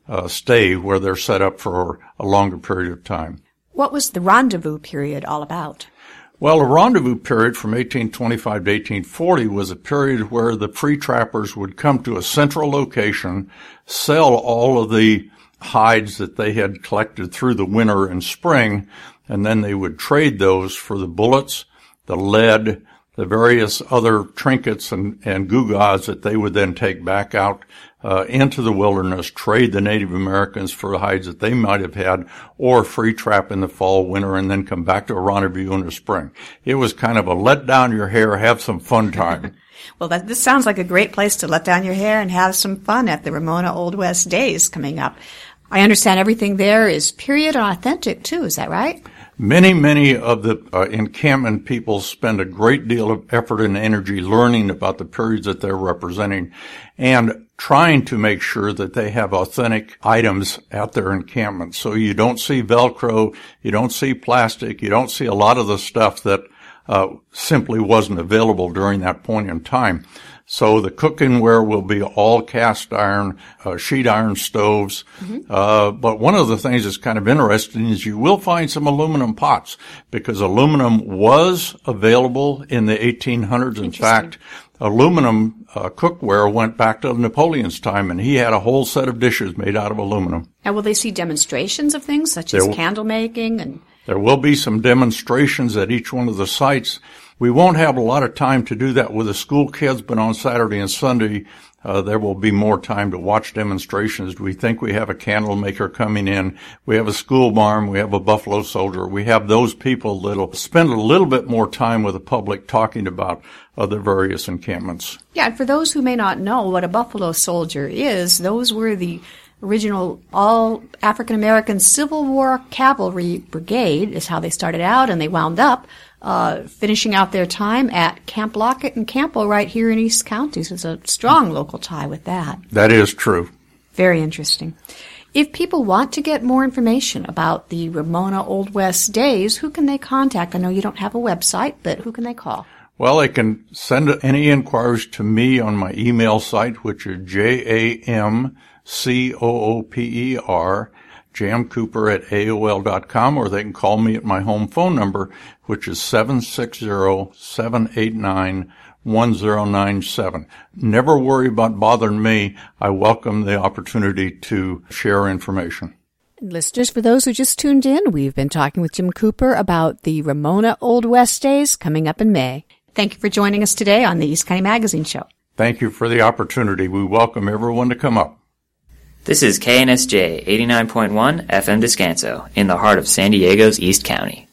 uh, stay where they're set up for a longer period of time. What was the rendezvous period all about? Well, the rendezvous period from eighteen twenty-five to eighteen forty was a period where the free trappers would come to a central location, sell all of the hides that they had collected through the winter and spring, and then they would trade those for the bullets, the lead, the various other trinkets and, and gewgaws that they would then take back out uh, into the wilderness, trade the Native Americans for the hides that they might have had, or free trap in the fall, winter, and then come back to a rendezvous in the spring. It was kind of a let down your hair, have some fun time. Well, that, this sounds like a great place to let down your hair and have some fun at the Ramona Old West Days coming up. I understand everything there is period and authentic, too. Is that right? Many, many of the uh, encampment people spend a great deal of effort and energy learning about the periods that they're representing and trying to make sure that they have authentic items at their encampment. So you don't see Velcro, you don't see plastic, you don't see a lot of the stuff that uh, simply wasn't available during that point in time. So the cookingware will be all cast iron, uh, sheet iron stoves. Mm-hmm. Uh, but one of the things that's kind of interesting is you will find some aluminum pots because aluminum was available in the eighteen hundreds. In fact, aluminum uh, cookware went back to Napoleon's time, and he had a whole set of dishes made out of aluminum. And will they see demonstrations of things such as candle making? And there will be some demonstrations at each one of the sites. We won't have a lot of time to do that with the school kids, but on Saturday and Sunday, uh, there will be more time to watch demonstrations. We think we have a candle maker coming in. We have a school marm. We have a buffalo soldier. We have those people that'll spend a little bit more time with the public talking about uh, the various encampments. Yeah, and for those who may not know what a buffalo soldier is, those were the original all African-American Civil War Cavalry Brigade is how they started out, and they wound up uh, finishing out their time at Camp Lockett and Campo right here in East County. So there's a strong local tie with that. That is true. Very interesting. If people want to get more information about the Ramona Old West Days, who can they contact? I know you don't have a website, but who can they call? Well, they can send any inquiries to me on my email site, which is J A M C O O P E R, jamcooper at A O L dot com, or they can call me at my home phone number, which is seven six zero, seven eight nine, one zero nine seven. Never worry about bothering me. I welcome the opportunity to share information. Listeners, for those who just tuned in, we've been talking with Jim Cooper about the Ramona Old West Days coming up in May. Thank you for joining us today on the East County Magazine Show. Thank you for the opportunity. We welcome everyone to come up. This is K N S J eighty-nine point one F M Descanso, in the heart of San Diego's East County.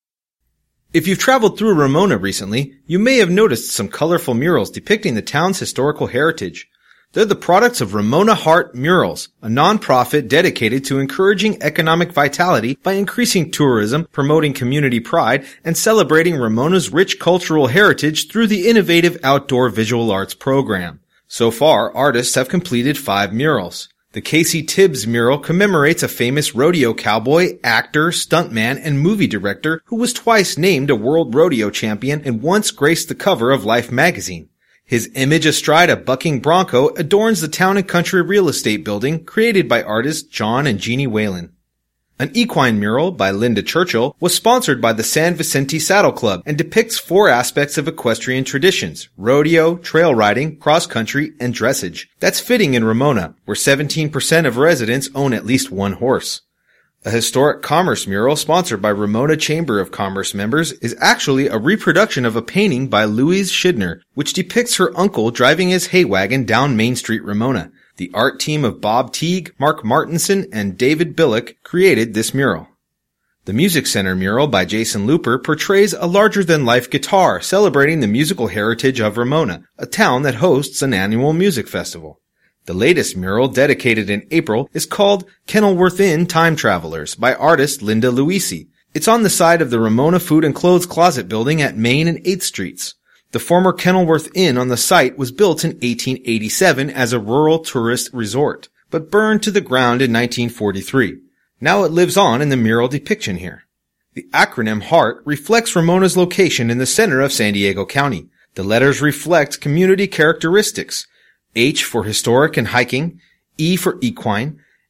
If you've traveled through Ramona recently, you may have noticed some colorful murals depicting the town's historical heritage. They're the products of Ramona Heart Murals, a nonprofit dedicated to encouraging economic vitality by increasing tourism, promoting community pride, and celebrating Ramona's rich cultural heritage through the innovative outdoor visual arts program. So far, artists have completed five murals. The Casey Tibbs mural commemorates a famous rodeo cowboy, actor, stuntman, and movie director who was twice named a world rodeo champion and once graced the cover of Life magazine. His image astride a bucking bronco adorns the Town and Country real estate building created by artists John and Jeannie Whalen. An equine mural by Linda Churchill was sponsored by the San Vicente Saddle Club and depicts four aspects of equestrian traditions: rodeo, trail riding, cross-country, and dressage. That's fitting in Ramona, where seventeen percent of residents own at least one horse. A historic commerce mural sponsored by Ramona Chamber of Commerce members is actually a reproduction of a painting by Louise Schidner, which depicts her uncle driving his hay wagon down Main Street, Ramona. The art team of Bob Teague, Mark Martinson, and David Billick created this mural. The Music Center mural by Jason Looper portrays a larger-than-life guitar celebrating the musical heritage of Ramona, a town that hosts an annual music festival. The latest mural, dedicated in April, is called Kenilworth Inn Time Travelers by artist Linda Luisi. It's on the side of the Ramona Food and Clothes Closet building at Main and eighth Streets. The former Kenilworth Inn on the site was built in eighteen eighty-seven as a rural tourist resort, but burned to the ground in nineteen forty-three. Now it lives on in the mural depiction here. The acronym HEART reflects Ramona's location in the center of San Diego County. The letters reflect community characteristics: H for historic and hiking, E for equine,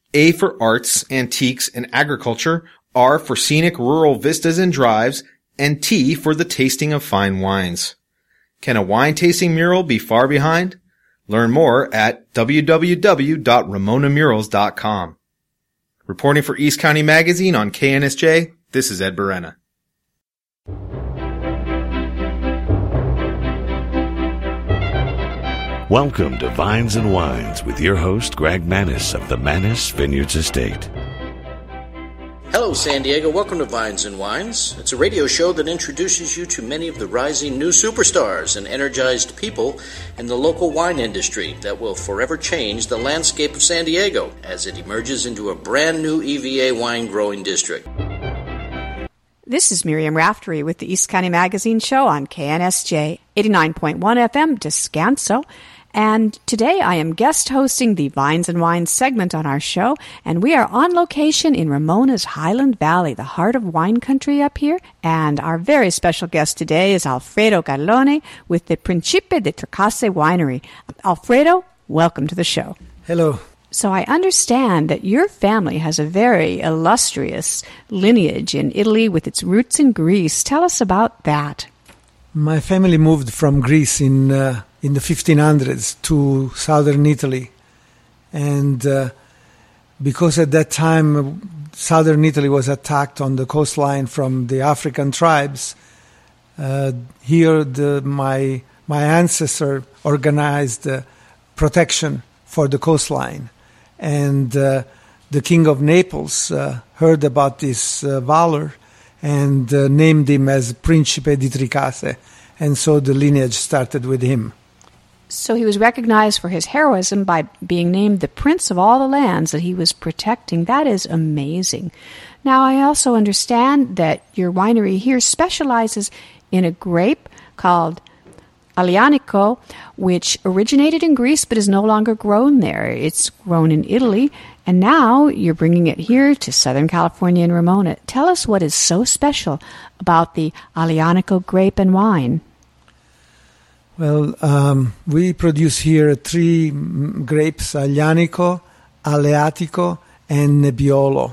A for arts, antiques, and agriculture, R for scenic rural vistas and drives, and T for the tasting of fine wines. Can a wine tasting mural be far behind? Learn more at w w w dot ramona murals dot com. Reporting for East County Magazine on K N S J, this is Ed Berena. Welcome to Vines and Wines with your host, Greg Manis of the Manis Vineyards Estate. Hello, San Diego. Welcome to Vines and Wines. It's a radio show that introduces you to many of the rising new superstars and energized people in the local wine industry that will forever change the landscape of San Diego as it emerges into a brand new E V A wine growing district. This is Miriam Raftery with the East County Magazine Show on K N S J eighty-nine point one F M Descanso. And today I am guest hosting the Vines and Wines segment on our show, and we are on location in Ramona's Highland Valley, the heart of wine country up here. And our very special guest today is Alfredo Garlone with the Principe di Tracase Winery. Alfredo, welcome to the show. Hello. So I understand that your family has a very illustrious lineage in Italy with its roots in Greece. Tell us about that. My family moved from Greece in uh, in the fifteen hundreds to southern Italy. And uh, because at that time southern Italy was attacked on the coastline from the African tribes, uh, here the, my, my ancestor organized uh, protection for the coastline. And uh, the king of Naples uh, heard about this uh, valor and uh, named him as Principe di Tracase. And so the lineage started with him. So he was recognized for his heroism by being named the prince of all the lands that he was protecting. That is amazing. Now, I also understand that your winery here specializes in a grape called Aglianico, which originated in Greece but is no longer grown there. It's grown in Italy, and now you're bringing it here to Southern California and Ramona. Tell us what is so special about the Aglianico grape and wine. Well, um, we produce here three grapes, Aglianico, Aleatico, and Nebbiolo.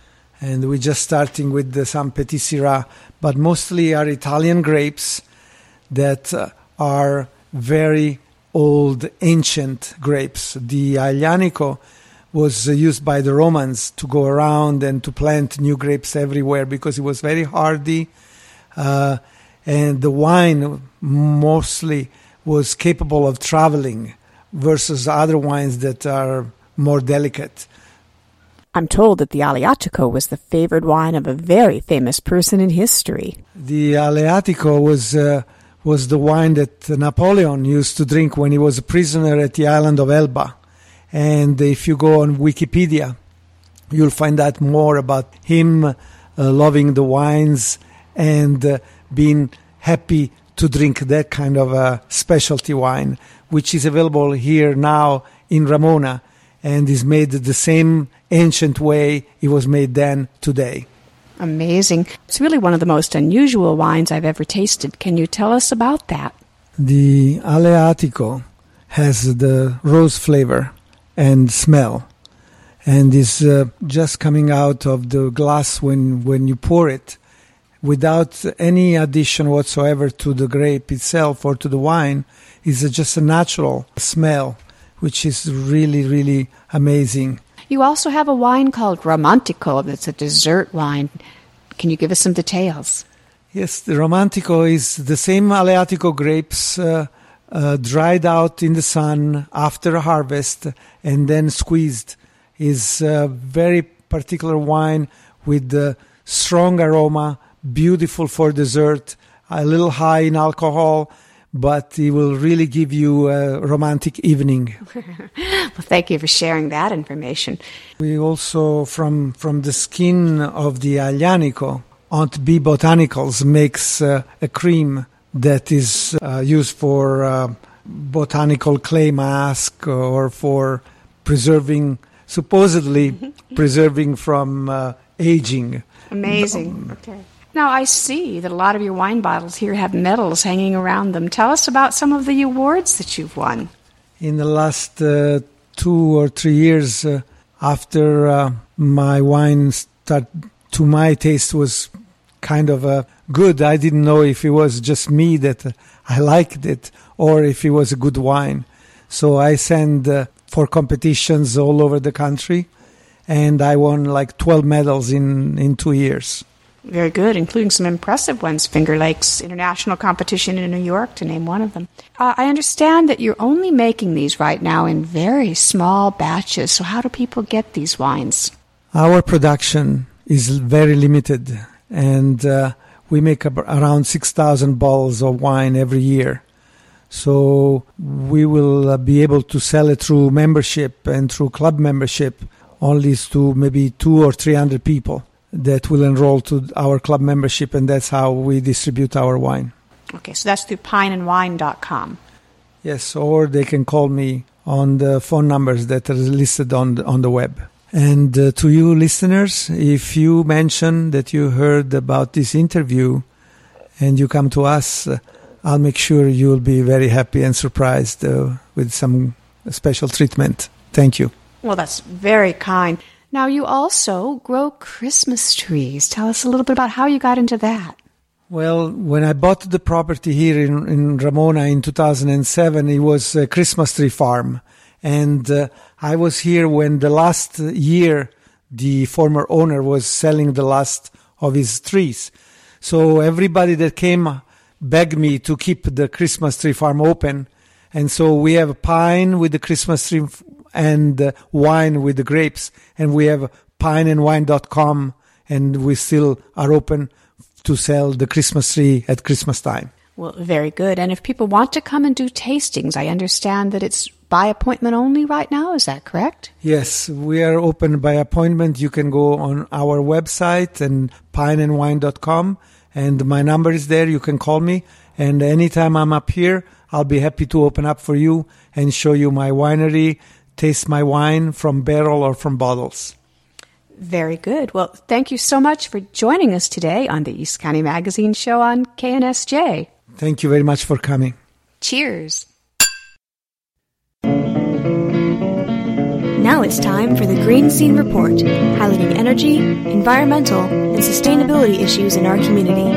And we're just starting with the, some Petit Syrah, but mostly are Italian grapes that uh, are very old, ancient grapes. The Aglianico was uh, used by the Romans to go around and to plant new grapes everywhere because it was very hardy. Uh, and the wine mostly was capable of traveling versus other wines that are more delicate. I'm told that the Aleatico was the favored wine of a very famous person in history. The Aleatico was uh, was the wine that Napoleon used to drink when he was a prisoner at the island of Elba. And if you go on Wikipedia, you'll find out more about him uh, loving the wines and uh, being happy to drink that kind of a specialty wine, which is available here now in Ramona and is made the same ancient way it was made then today. Amazing. It's really one of the most unusual wines I've ever tasted. Can you tell us about that? The Aleatico has the rose flavor and smell, and is uh, just coming out of the glass when, when you pour it, without any addition whatsoever to the grape itself or to the wine. Is just a natural smell, which is really, really amazing. You also have a wine called Romantico that's a dessert wine. Can you give us some details? Yes, the Romantico is the same Aleatico grapes uh, uh, dried out in the sun after harvest and then squeezed. Is a very particular wine with the strong aroma, beautiful for dessert, a little high in alcohol, but it will really give you a romantic evening. Well, thank you for sharing that information. We also, from from the skin of the Aglianico, Aunt B Botanicals makes uh, a cream that is uh, used for uh, botanical clay mask or for preserving, supposedly preserving from uh, aging. Amazing. Okay. Now, I see that a lot of your wine bottles here have medals hanging around them. Tell us about some of the awards that you've won. In the last uh, two or three years, uh, after uh, my wine start, to my taste, was kind of uh, good. I didn't know if it was just me that uh, I liked it or if it was a good wine. So I sent uh, for competitions all over the country, and I won like twelve medals in, in two years. Very good, including some impressive ones. Finger Lakes International Competition in New York, to name one of them. Uh, I understand that you're only making these right now in very small batches. So how do people get these wines? Our production is very limited, and uh, we make ab- around six thousand bottles of wine every year. So we will uh, be able to sell it through membership and through club membership only to maybe two or three hundred people that will enroll to our club membership, and that's how we distribute our wine. Okay, so that's through pine and wine dot com. Yes, or they can call me on the phone numbers that are listed on the, on the web. And uh, to you listeners, if you mention that you heard about this interview and you come to us, uh, I'll make sure you'll be very happy and surprised uh, with some special treatment. Thank you. Well, that's very kind. Now, you also grow Christmas trees. Tell us a little bit about how you got into that. Well, when I bought the property here in, in Ramona in two thousand seven, it was a Christmas tree farm. And uh, I was here when the last year the former owner was selling the last of his trees. So everybody that came begged me to keep the Christmas tree farm open. And so we have pine with the Christmas tree and uh, wine with the grapes. And we have pine and wine dot com, and we still are open to sell the Christmas tree at Christmas time. Well, very good. And if people want to come and do tastings, I understand that it's by appointment only right now. Is that correct? Yes, we are open by appointment. You can go on our website and pine and wine dot com, and my number is there. You can call me, and anytime I'm up here, I'll be happy to open up for you and show you my winery, taste my wine from barrel or from bottles. Very good. Well, thank you so much for joining us today on the East County Magazine show on K N S J. Thank you very much for coming. Cheers. Now it's time for the Green Scene Report, highlighting energy, environmental, and sustainability issues in our community.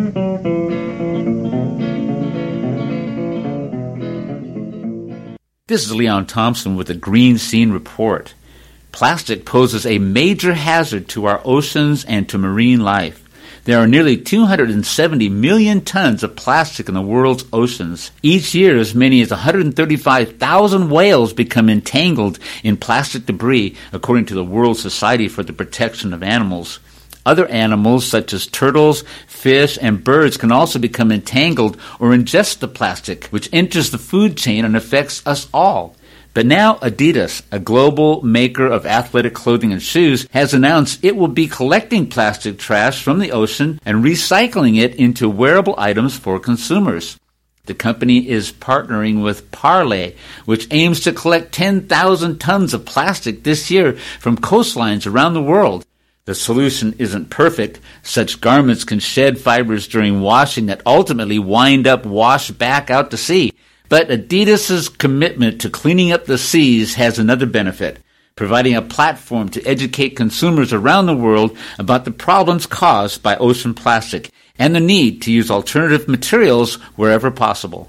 This is Leon Thompson with the Green Scene Report. Plastic poses a major hazard to our oceans and to marine life. There are nearly two hundred seventy million tons of plastic in the world's oceans. Each year, as many as one hundred thirty-five thousand whales become entangled in plastic debris, according to the World Society for the Protection of Animals. Other animals, such as turtles, fish, and birds, can also become entangled or ingest the plastic, which enters the food chain and affects us all. But now Adidas, a global maker of athletic clothing and shoes, has announced it will be collecting plastic trash from the ocean and recycling it into wearable items for consumers. The company is partnering with Parley, which aims to collect ten thousand tons of plastic this year from coastlines around the world. The solution isn't perfect. Such garments can shed fibers during washing that ultimately wind up washed back out to sea. But Adidas's commitment to cleaning up the seas has another benefit, providing a platform to educate consumers around the world about the problems caused by ocean plastic and the need to use alternative materials wherever possible.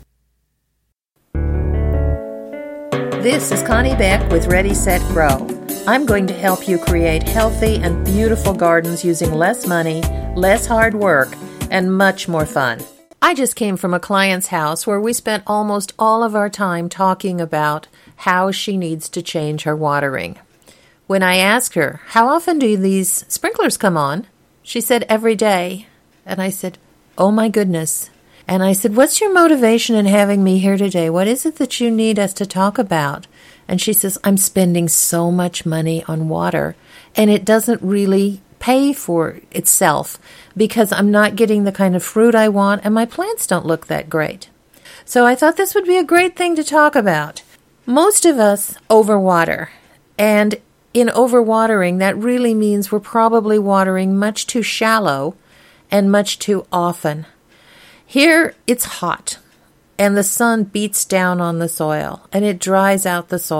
This is Connie Beck with Ready, Set, Grow. I'm going to help you create healthy and beautiful gardens using less money, less hard work, and much more fun. I just came from a client's house where we spent almost all of our time talking about how she needs to change her watering. When I asked her, how often do these sprinklers come on? She said, every day. And I said, oh my goodness. And I said, what's your motivation in having me here today? What is it that you need us to talk about? And she says, I'm spending so much money on water, and it doesn't really pay for itself because I'm not getting the kind of fruit I want and my plants don't look that great. So I thought this would be a great thing to talk about. Most of us overwater, and in overwatering, that really means we're probably watering much too shallow and much too often. Here it's hot and the sun beats down on the soil and it dries out the soil.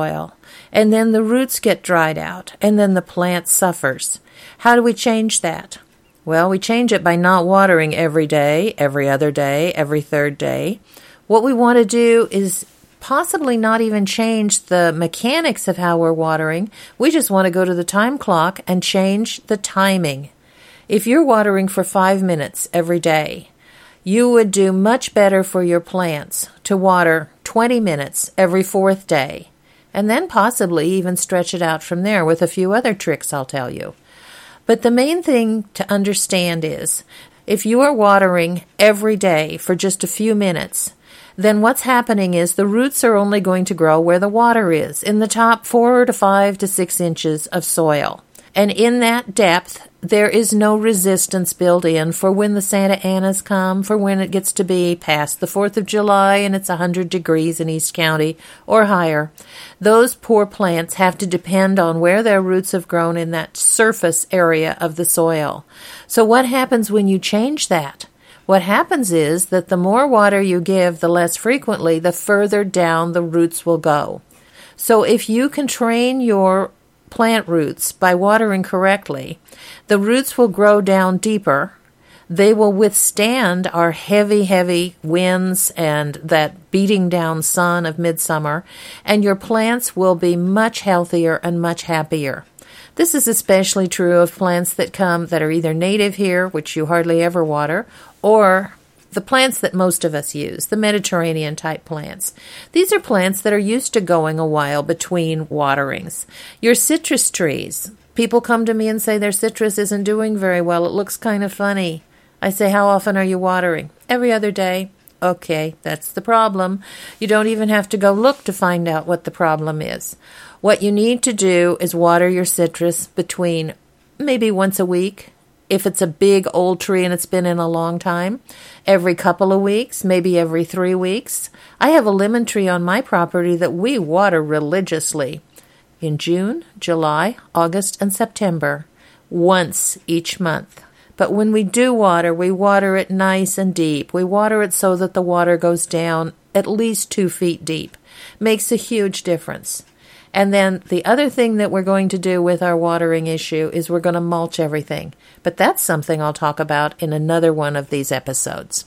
and then the roots get dried out, and then the plant suffers. How do we change that? Well, we change it by not watering every day, every other day, every third day. What we want to do is possibly not even change the mechanics of how we're watering. We just want to go to the time clock and change the timing. If you're watering for five minutes every day, you would do much better for your plants to water twenty minutes every fourth day, and then possibly even stretch it out from there with a few other tricks I'll tell you. But the main thing to understand is, if you are watering every day for just a few minutes, then what's happening is the roots are only going to grow where the water is, in the top four to five to six inches of soil. And in that depth, there is no resistance built in for when the Santa Anas come, for when it gets to be past the fourth of July and it's one hundred degrees in East County or higher. Those poor plants have to depend on where their roots have grown in that surface area of the soil. So what happens when you change that? What happens is that the more water you give, the less frequently, the further down the roots will go. So if you can train your plant roots by watering correctly, the roots will grow down deeper. They will withstand our heavy, heavy winds and that beating down sun of midsummer, and your plants will be much healthier and much happier. This is especially true of plants that come that are either native here, which you hardly ever water, or the plants that most of us use, the Mediterranean type plants. These are plants that are used to going a while between waterings. Your citrus trees, people come to me and say their citrus isn't doing very well. It looks kind of funny. I say, how often are you watering? Every other day. Okay, that's the problem. You don't even have to go look to find out what the problem is. What you need to do is water your citrus between maybe once a week. If it's a big old tree and it's been in a long time, every couple of weeks, maybe every three weeks. I have a lemon tree on my property that we water religiously in June, July, August, and September, once each month. But when we do water, we water it nice and deep. We water it so that the water goes down at least two feet deep. Makes a huge difference. And then the other thing that we're going to do with our watering issue is we're going to mulch everything. But that's something I'll talk about in another one of these episodes.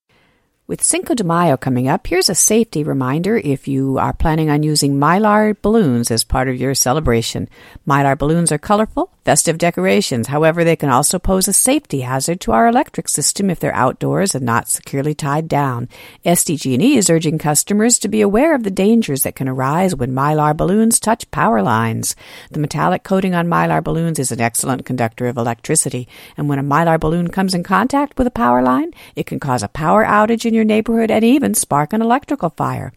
With Cinco de Mayo coming up, here's a safety reminder if you are planning on using Mylar balloons as part of your celebration. Mylar balloons are colorful, festive decorations. However, they can also pose a safety hazard to our electric system if they're outdoors and not securely tied down. S D G and E is urging customers to be aware of the dangers that can arise when Mylar balloons touch power lines. The metallic coating on Mylar balloons is an excellent conductor of electricity, and when a Mylar balloon comes in contact with a power line, it can cause a power outage in your neighborhood and even spark an electrical fire.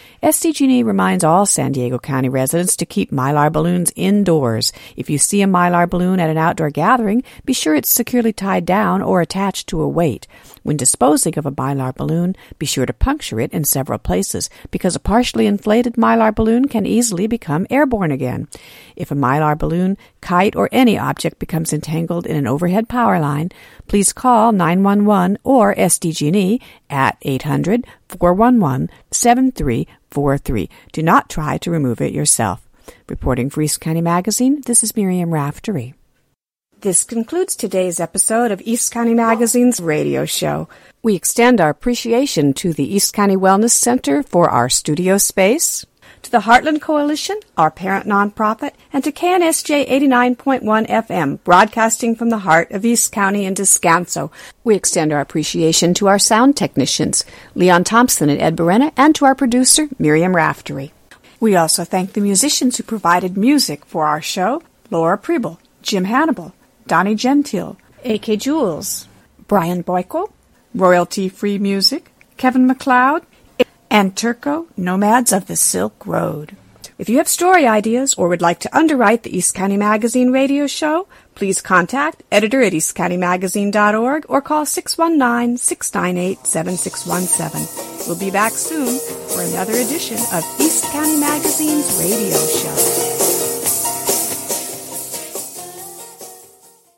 S D G and E reminds all San Diego County residents to keep Mylar balloons indoors. If you see a Mylar balloon at an outdoor gathering, be sure it's securely tied down or attached to a weight. When disposing of a Mylar balloon, be sure to puncture it in several places, because a partially inflated Mylar balloon can easily become airborne again. If a Mylar balloon, kite, or any object becomes entangled in an overhead power line, please call nine one one or S D G and E at eight hundred, four one one, seven three four three. Do not try to remove it yourself. Reporting for East County Magazine, this is Miriam Raftery. This concludes today's episode of East County Magazine's radio show. We extend our appreciation to the East County Wellness Center for our studio space, to the Heartland Coalition, our parent nonprofit, and to K N S J eighty-nine point one F M, broadcasting from the heart of East County and Descanso. We extend our appreciation to our sound technicians, Leon Thompson and Ed Berena, and to our producer, Miriam Raftery. We also thank the musicians who provided music for our show, Laura Preble, Jim Hannibal, Donnie Gentile, A K Jules, Brian Boyko, Royalty-Free Music, Kevin MacLeod, and Turco, Nomads of the Silk Road. If you have story ideas or would like to underwrite the East County Magazine radio show, please contact editor at east county magazine dot org or call six one nine, six nine eight, seven six one seven. We'll be back soon for another edition of East County Magazine's radio show.